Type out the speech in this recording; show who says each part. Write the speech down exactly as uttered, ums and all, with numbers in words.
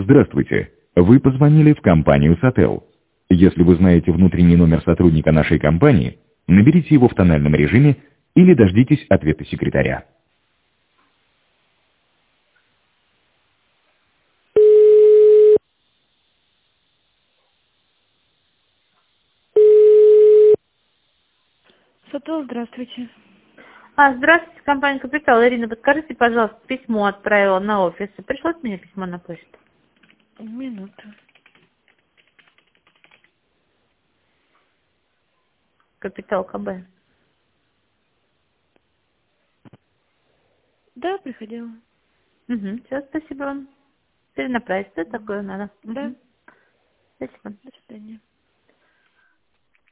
Speaker 1: Здравствуйте. Вы позвонили в компанию Сотел. Если вы знаете внутренний номер сотрудника нашей компании, наберите его в тональном режиме или дождитесь ответа секретаря.
Speaker 2: Сотел, здравствуйте.
Speaker 3: А, здравствуйте, компания «Капитал». Ирина, подскажите, пожалуйста, письмо отправила на офис. Пришло от меня письмо на почту?
Speaker 2: Минуту.
Speaker 3: «Капитал КБ».
Speaker 2: Да, приходила.
Speaker 3: Угу, все, спасибо вам. Перенаправить, что такое надо?
Speaker 2: Да.
Speaker 3: Угу. Спасибо.
Speaker 2: До свидания.